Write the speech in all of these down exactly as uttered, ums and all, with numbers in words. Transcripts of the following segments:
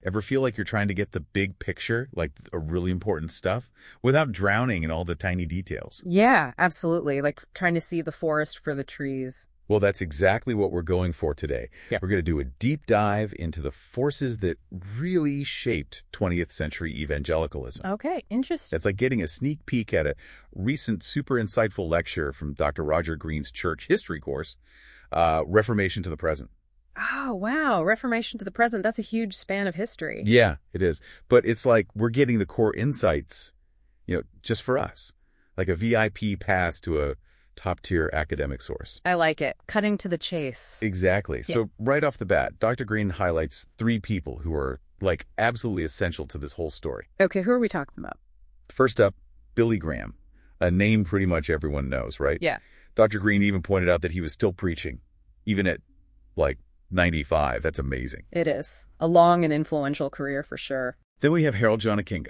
Ever feel like you're trying to get the big picture, like a really important stuff, without drowning in all the tiny details? Yeah, absolutely. Like trying to see the forest for the trees. Well, that's exactly what we're going for today. Yeah. We're going to do a deep dive into the forces that really shaped twentieth century evangelicalism. Okay, interesting. It's like getting a sneak peek at a recent super insightful lecture from Doctor Roger Greene's church history course, uh, Reformation to the Present. Oh, wow. Reformation to the present. That's a huge span of history. Yeah, it is. But it's like we're getting the core insights, you know, just for us. Like a V I P pass to a top-tier academic source. I like it. Cutting to the chase. Exactly. Yeah. So right off the bat, Doctor Greene highlights three people who are, like, absolutely essential to this whole story. Okay, who are we talking about? First up, Billy Graham, a name pretty much everyone knows, right? Yeah. Doctor Greene even pointed out that he was still preaching, even at, like, ninety-five. That's amazing. It is. A long and influential career for sure. Then we have Harold John Akinga.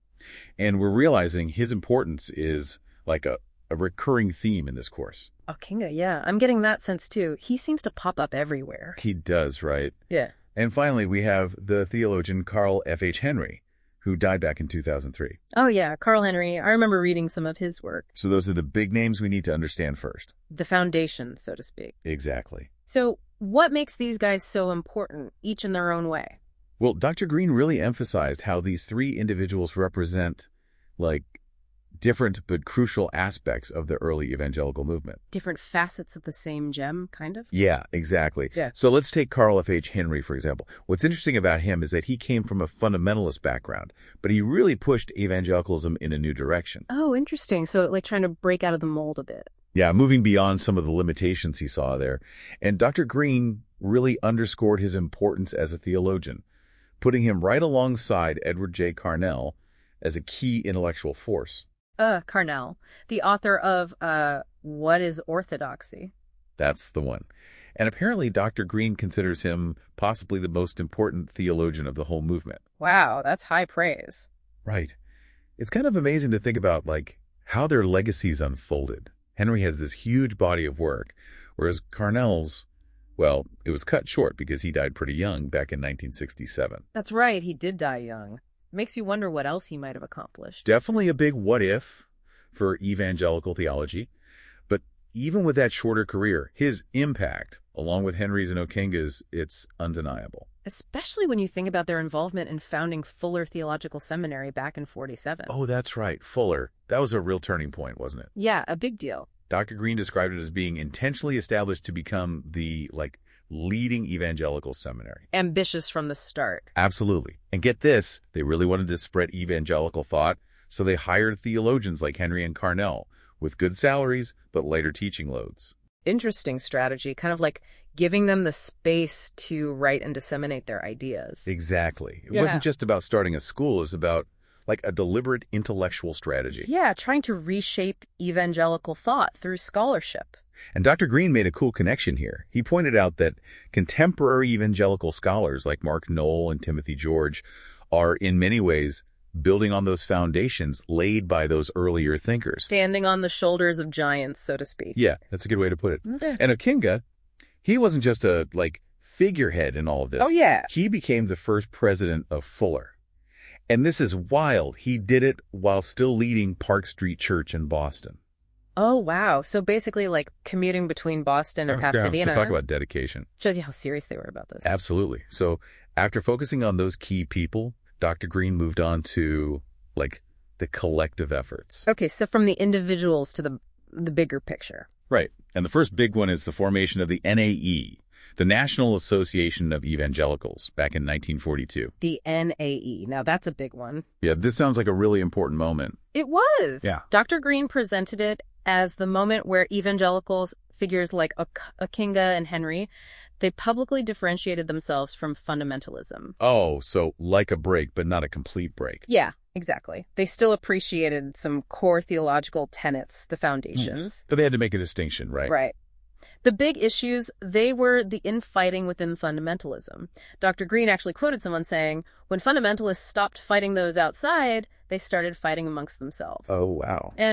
And we're realizing his importance is like a, a recurring theme in this course. Akinga, yeah. I'm getting that sense too. He seems to pop up everywhere. He does, right? Yeah. And finally, we have the theologian Carl F H Henry, who died back in two thousand three. Oh, yeah. Carl Henry. I remember reading some of his work. So those are the big names we need to understand first. The foundation, so to speak. Exactly. So what makes these guys so important, each in their own way? Well, Doctor Greene really emphasized how these three individuals represent, like, different but crucial aspects of the early evangelical movement. Different facets of the same gem, kind of? Yeah, exactly. Yeah. So let's take Carl F H Henry, for example. What's interesting about him is that he came from a fundamentalist background, but he really pushed evangelicalism in a new direction. Oh, interesting. So like trying to break out of the mold a bit. Yeah, moving beyond some of the limitations he saw there. And Doctor Greene really underscored his importance as a theologian, putting him right alongside Edward J. Carnell as a key intellectual force. Uh, Carnell, the author of uh, What is Orthodoxy? That's the one. And apparently Doctor Greene considers him possibly the most important theologian of the whole movement. Wow, that's high praise. Right. It's kind of amazing to think about, like, how their legacies unfolded. Henry has this huge body of work, whereas Carnell's, well, it was cut short because he died pretty young back in nineteen sixty-seven. That's right, he did die young. Makes you wonder what else he might have accomplished. Definitely a big what if for evangelical theology. But even with that shorter career, his impact, along with Henry's and Akinga's, it's undeniable. Especially when you think about their involvement in founding Fuller Theological Seminary back in forty-seven. Oh, that's right. Fuller. That was a real turning point, wasn't it? Yeah, a big deal. Doctor Greene described it as being intentionally established to become the, like, leading evangelical seminary. Ambitious from the start. Absolutely. And get this, they really wanted to spread evangelical thought, so they hired theologians like Henry and Carnell, with good salaries, but lighter teaching loads. Interesting strategy, kind of like giving them the space to write and disseminate their ideas. Exactly. It Yeah. wasn't just about starting a school, it was about, like, a deliberate intellectual strategy. Yeah, trying to reshape evangelical thought through scholarship. And Doctor Greene made a cool connection here. He pointed out that contemporary evangelical scholars like Mark Noll and Timothy George are, in many ways, building on those foundations laid by those earlier thinkers. Standing on the shoulders of giants, so to speak. Yeah, that's a good way to put it. Okay. And Akinga, he wasn't just a, like, figurehead in all of this. Oh, yeah. He became the first president of Fuller. And this is wild. He did it while still leading Park Street Church in Boston. Oh, wow. So basically like commuting between Boston and Pasadena. Talk about dedication. Shows you how serious they were about this. Absolutely. So after focusing on those key people, Doctor Greene moved on to, like, the collective efforts. Okay, so from the individuals to the the bigger picture. Right. And the first big one is the formation of the N A E, the National Association of Evangelicals, back in nineteen forty-two. The N A E. Now, that's a big one. Yeah, this sounds like a really important moment. It was. Yeah. Doctor Greene presented it as the moment where evangelicals, figures like Ak- Akinga and Henry, they publicly differentiated themselves from fundamentalism. Oh, so like a break, but not a complete break. Yeah, exactly. They still appreciated some core theological tenets, the foundations. But they had to make a distinction, right? Right. The big issues, they were the infighting within fundamentalism. Doctor Greene actually quoted someone saying, when fundamentalists stopped fighting those outside, they started fighting amongst themselves. Oh, wow. And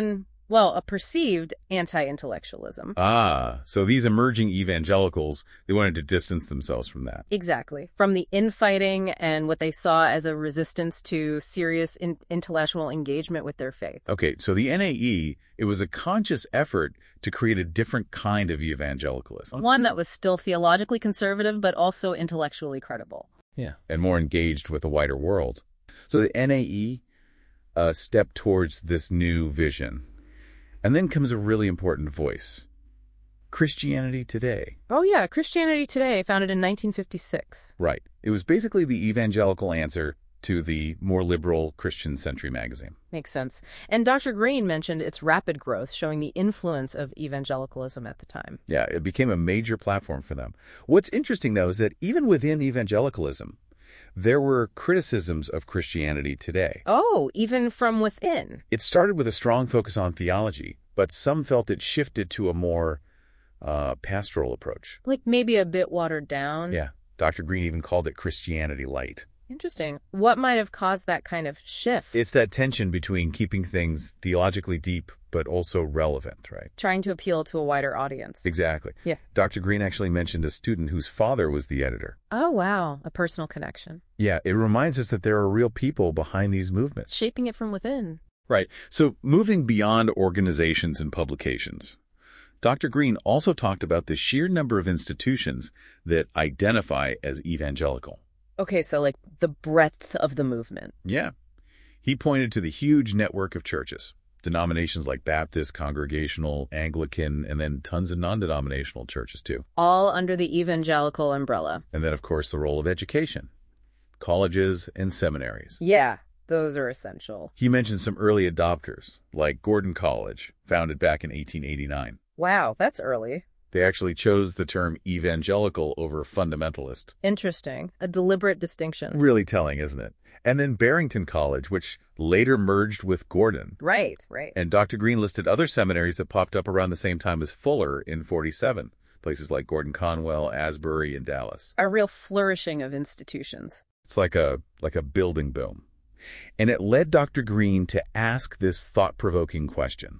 Well, a perceived anti-intellectualism. Ah, so these emerging evangelicals, they wanted to distance themselves from that. Exactly. From the infighting and what they saw as a resistance to serious in intellectual engagement with their faith. Okay, so the N A E, it was a conscious effort to create a different kind of evangelicalism. One that was still theologically conservative, but also intellectually credible. Yeah, and more engaged with the wider world. So the N A E uh, stepped towards this new vision. And then comes a really important voice. Christianity Today. Oh, yeah. Christianity Today, founded in nineteen fifty-six. Right. It was basically the evangelical answer to the more liberal Christian Century magazine. Makes sense. And Doctor Green mentioned its rapid growth, showing the influence of evangelicalism at the time. Yeah, it became a major platform for them. What's interesting, though, is that even within evangelicalism, there were criticisms of Christianity Today. Oh, even from within. It started with a strong focus on theology, but some felt it shifted to a more uh, pastoral approach. Like maybe a bit watered down. Yeah. Doctor Green even called it Christianity Light. Interesting. What might have caused that kind of shift? It's that tension between keeping things theologically deep, but also relevant, right? Trying to appeal to a wider audience. Exactly. Yeah. Doctor Green actually mentioned a student whose father was the editor. Oh, wow. A personal connection. Yeah, it reminds us that there are real people behind these movements. Shaping it from within. Right. So moving beyond organizations and publications, Doctor Green also talked about the sheer number of institutions that identify as evangelical. Okay, so like the breadth of the movement. Yeah. He pointed to the huge network of churches, denominations like Baptist, Congregational, Anglican, and then tons of non-denominational churches too. All under the evangelical umbrella. And then, of course, the role of education, colleges and seminaries. Yeah, those are essential. He mentioned some early adopters, like Gordon College, founded back in eighteen eighty-nine. Wow, that's early. They actually chose the term evangelical over fundamentalist. Interesting. A deliberate distinction. Really telling, isn't it? And then Barrington College, which later merged with Gordon. Right, right. And Doctor Green listed other seminaries that popped up around the same time as Fuller in forty-seven, places like Gordon Conwell, Asbury, and Dallas. A real flourishing of institutions. It's like a like a building boom. And it led Doctor Green to ask this thought-provoking question.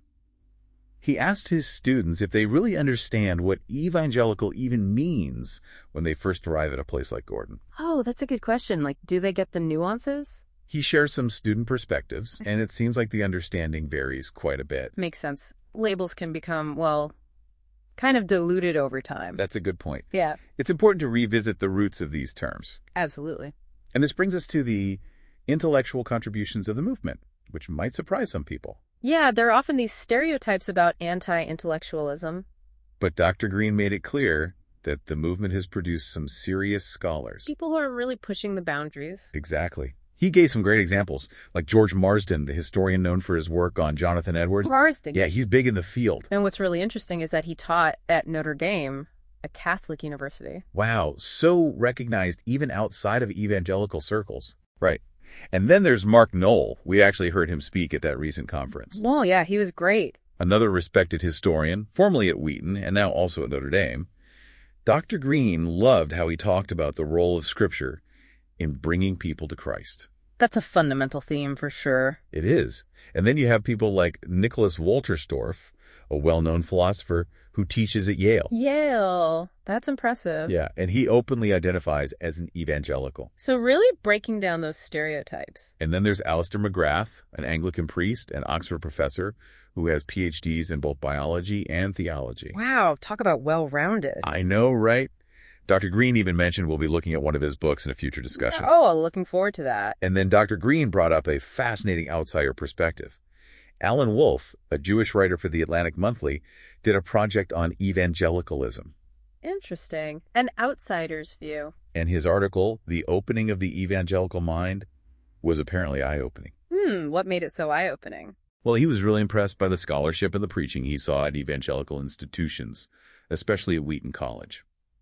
He asked his students if they really understand what evangelical even means when they first arrive at a place like Gordon. Oh, that's a good question. Like, do they get the nuances? He shares some student perspectives, and it seems like the understanding varies quite a bit. Makes sense. Labels can become, well, kind of diluted over time. That's a good point. Yeah. It's important to revisit the roots of these terms. Absolutely. And this brings us to the intellectual contributions of the movement, which might surprise some people. Yeah, there are often these stereotypes about anti-intellectualism. But Doctor Green made it clear that the movement has produced some serious scholars. People who are really pushing the boundaries. Exactly. He gave some great examples, like George Marsden, the historian known for his work on Jonathan Edwards. Marsden. Yeah, he's big in the field. And what's really interesting is that he taught at Notre Dame, a Catholic university. Wow, so recognized even outside of evangelical circles. Right. And then there's Mark Knoll. We actually heard him speak at that recent conference. Well, yeah, he was great. Another respected historian, formerly at Wheaton and now also at Notre Dame. Doctor Green loved how he talked about the role of Scripture in bringing people to Christ. That's a fundamental theme for sure. It is. And then you have people like Nicholas Wolterstorff, a well-known philosopher who teaches at Yale. Yale. That's impressive. Yeah, and he openly identifies as an evangelical. So really breaking down those stereotypes. And then there's Alistair McGrath, an Anglican priest and Oxford professor who has P H Ds in both biology and theology. Wow, talk about well-rounded. I know, right? Doctor Green even mentioned we'll be looking at one of his books in a future discussion. Oh, looking forward to that. And then Doctor Green brought up a fascinating outsider perspective. Alan Wolf, a Jewish writer for the Atlantic Monthly, did a project on evangelicalism. Interesting. An outsider's view. And his article, The Opening of the Evangelical Mind, was apparently eye-opening. Hmm, what made it so eye-opening? Well, he was really impressed by the scholarship and the preaching he saw at evangelical institutions, especially at Wheaton College.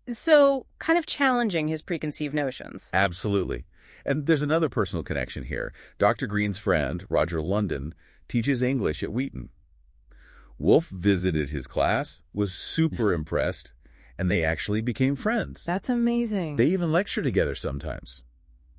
So, kind of challenging his preconceived notions. Absolutely. And there's another personal connection here. Doctor Green's friend, Roger London, teaches English at Wheaton. Wolf visited his class, was super impressed, and they actually became friends. That's amazing. They even lecture together sometimes.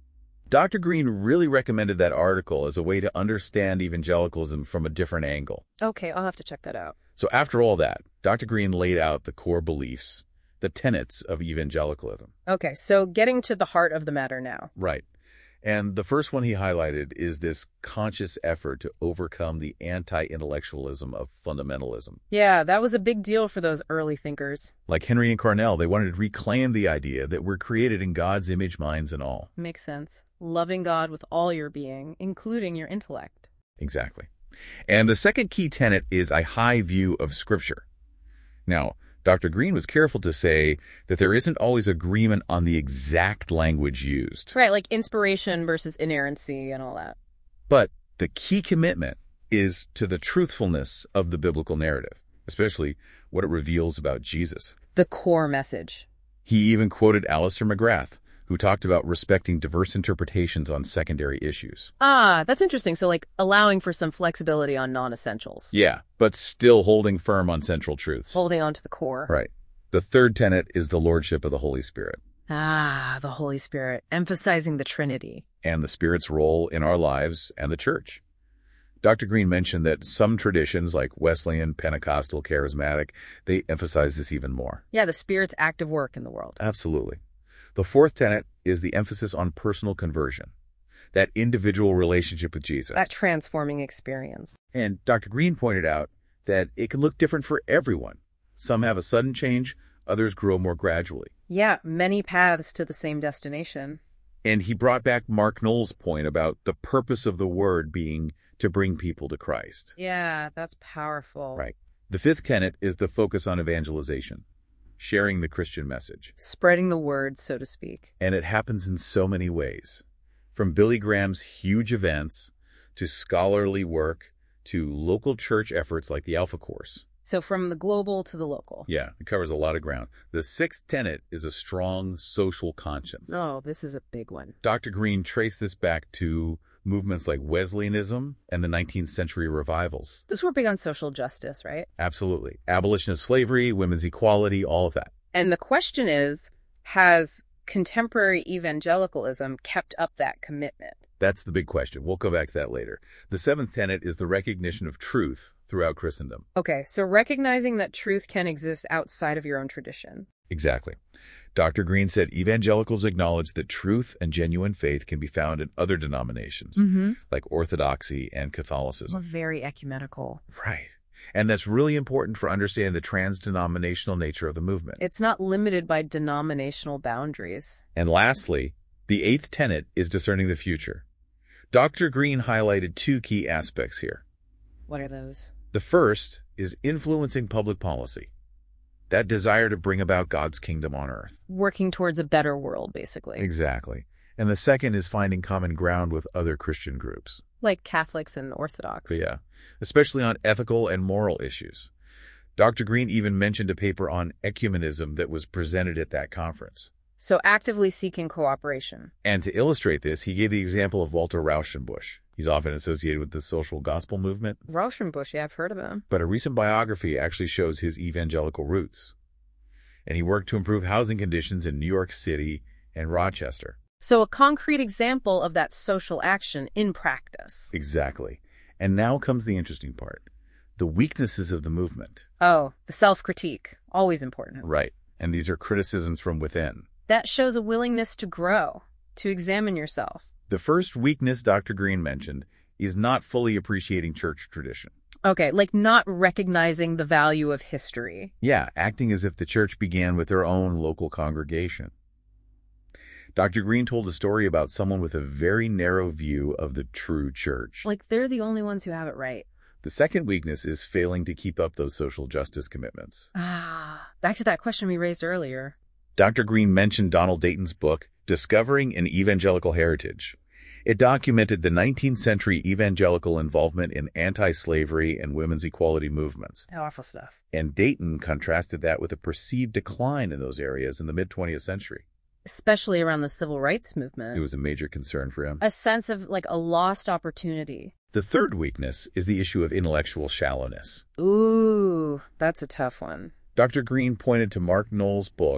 Doctor Green really recommended that article as a way to understand evangelicalism from a different angle. Okay, I'll have to check that out. So after all that, Doctor Green laid out the core beliefs, the tenets of evangelicalism. Okay, so getting to the heart of the matter now. Right. And the first one he highlighted is this conscious effort to overcome the anti-intellectualism of fundamentalism. Yeah, that was a big deal for those early thinkers. Like Henry and Cornell, they wanted to reclaim the idea that we're created in God's image, minds, and all. Makes sense. Loving God with all your being, including your intellect. Exactly. And the second key tenet is a high view of Scripture. Now, Doctor Green was careful to say that there isn't always agreement on the exact language used. Right, like inspiration versus inerrancy and all that. But the key commitment is to the truthfulness of the biblical narrative, especially what it reveals about Jesus. The core message. He even quoted Alistair McGrath, who talked about respecting diverse interpretations on secondary issues. Ah, that's interesting. So like allowing for some flexibility on non-essentials. Yeah, but still holding firm on central truths. Holding on to the core. Right. The third tenet is the lordship of the Holy Spirit. Ah, the Holy Spirit, emphasizing the Trinity. And the Spirit's role in our lives and the church. Doctor Green mentioned that some traditions like Wesleyan, Pentecostal, Charismatic, they emphasize this even more. Yeah, the Spirit's active work in the world. Absolutely. The fourth tenet is the emphasis on personal conversion, that individual relationship with Jesus. That transforming experience. And Doctor Green pointed out that it can look different for everyone. Some have a sudden change, others grow more gradually. Yeah, many paths to the same destination. And he brought back Mark Knowles' point about the purpose of the word being to bring people to Christ. Yeah, that's powerful. Right. The fifth tenet is the focus on evangelization, sharing the Christian message. Spreading the word, so to speak. And it happens in so many ways. From Billy Graham's huge events, to scholarly work, to local church efforts like the Alpha Course. So from the global to the local. Yeah, it covers a lot of ground. The sixth tenet is a strong social conscience. Oh, this is a big one. Doctor Green traced this back to movements like Wesleyanism and the nineteenth century revivals. Those were big on social justice, right? Absolutely. Abolition of slavery, women's equality, all of that. And the question is, has contemporary evangelicalism kept up that commitment? That's the big question. We'll go back to that later. The seventh tenet is the recognition of truth throughout Christendom. Okay, so recognizing that truth can exist outside of your own tradition. Exactly. Doctor Green said evangelicals acknowledge that truth and genuine faith can be found in other denominations, Mm-hmm. like Orthodoxy and Catholicism. We're very ecumenical. Right. And that's really important for understanding the trans-denominational nature of the movement. It's not limited by denominational boundaries. And lastly, the eighth tenet is discerning the future. Doctor Green highlighted two key aspects here. What are those? The first is influencing public policy, that desire to bring about God's kingdom on earth. Working towards a better world, basically. Exactly. And the second is finding common ground with other Christian groups. Like Catholics and Orthodox. Yeah, especially on ethical and moral issues. Doctor Green even mentioned a paper on ecumenism that was presented at that conference. So actively seeking cooperation. And to illustrate this, he gave the example of Walter Rauschenbusch. He's often associated with the social gospel movement. Rauschenbusch, yeah, I've heard of him. But a recent biography actually shows his evangelical roots. And he worked to improve housing conditions in New York City and Rochester. So a concrete example of that social action in practice. Exactly. And now comes the interesting part. The weaknesses of the movement. Oh, the self-critique. Always important. Right. And these are criticisms from within. That shows a willingness to grow, to examine yourself. The first weakness Doctor Green mentioned is not fully appreciating church tradition. Okay, like not recognizing the value of history. Yeah, acting as if the church began with their own local congregation. Doctor Green told a story about someone with a very narrow view of the true church. Like they're the only ones who have it right. The second weakness is failing to keep up those social justice commitments. Ah, back to that question we raised earlier. Doctor Green mentioned Donald Dayton's book, Discovering an Evangelical Heritage. It documented the nineteenth century evangelical involvement in anti-slavery and women's equality movements. Awful stuff. And Dayton contrasted that with a perceived decline in those areas in the mid-twentieth century. Especially around the civil rights movement. It was a major concern for him. A sense of like a lost opportunity. The third weakness is the issue of intellectual shallowness. Ooh, that's a tough one. Doctor Green pointed to Mark Knowles' book,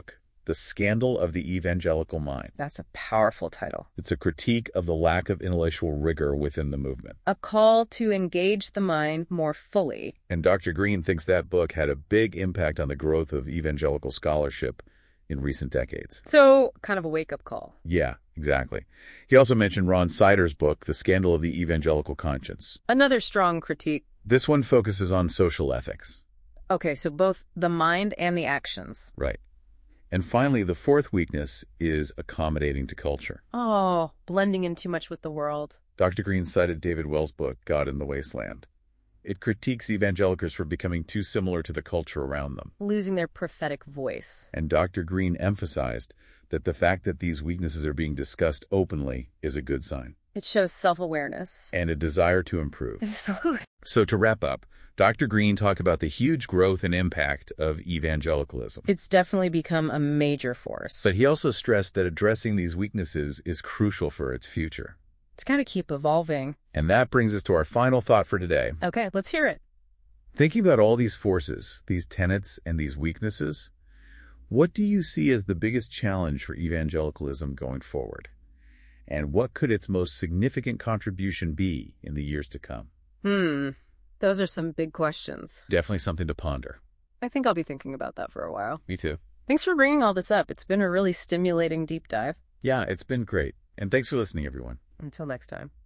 The Scandal of the Evangelical Mind. That's a powerful title. It's a critique of the lack of intellectual rigor within the movement. A call to engage the mind more fully. And Doctor Green thinks that book had a big impact on the growth of evangelical scholarship in recent decades. So, kind of a wake-up call. Yeah, exactly. He also mentioned Ron Sider's book, The Scandal of the Evangelical Conscience. Another strong critique. This one focuses on social ethics. Okay, so both the mind and the actions. Right. And finally, the fourth weakness is accommodating to culture. Oh, blending in too much with the world. Doctor Green cited David Wells' book, God in the Wasteland. It critiques evangelicals for becoming too similar to the culture around them, losing their prophetic voice. And Doctor Green emphasized that the fact that these weaknesses are being discussed openly is a good sign. It shows self-awareness. And a desire to improve. Absolutely. So to wrap up, Doctor Green talked about the huge growth and impact of evangelicalism. It's definitely become a major force. But he also stressed that addressing these weaknesses is crucial for its future. It's got to keep evolving. And that brings us to our final thought for today. Okay, let's hear it. Thinking about all these forces, these tenets, and these weaknesses, what do you see as the biggest challenge for evangelicalism going forward? And what could its most significant contribution be in the years to come? Hmm, those are some big questions. Definitely something to ponder. I think I'll be thinking about that for a while. Me too. Thanks for bringing all this up. It's been a really stimulating deep dive. Yeah, it's been great. And thanks for listening, everyone. Until next time.